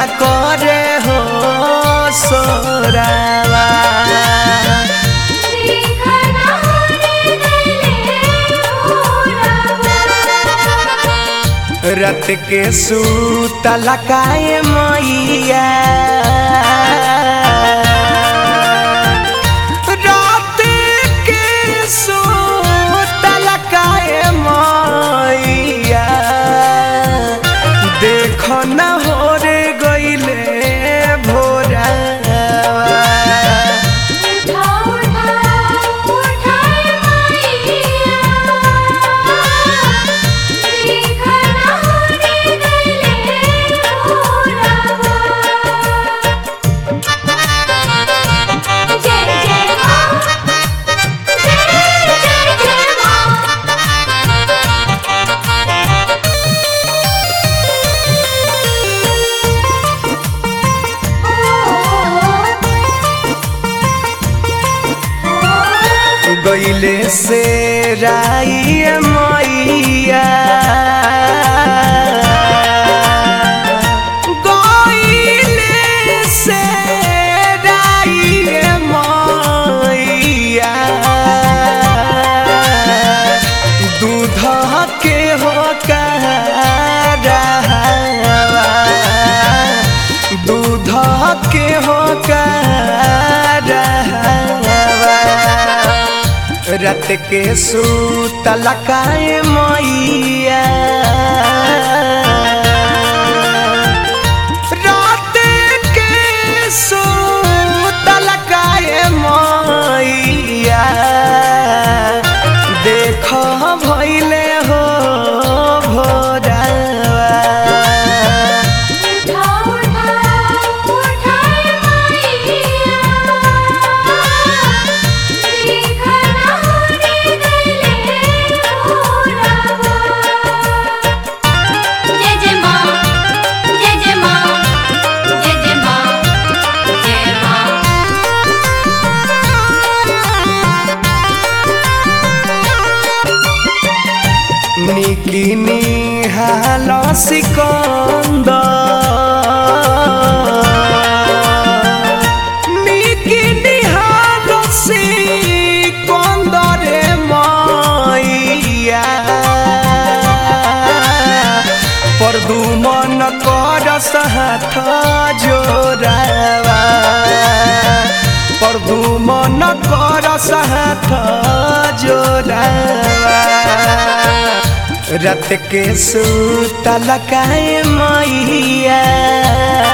करे हो सोरावा रत के सूतल काए मैया रात के सूतल काए मैया देखो न हो रे गइले भोरा गइले से राई मैया गइले से राई मैया दूध के हो कहरावा दूध के हो कहरावा रत के सूतल काए मैया रात के सूतल काए मैया देखो भइले हो भोरावा निकिनी हालो सिकंदर निकिनी हालो सिकंदर मैया परदुमन करस हाथ जोरावा परदुमन करस हाथ जोरावा रत के सूतल काए मैया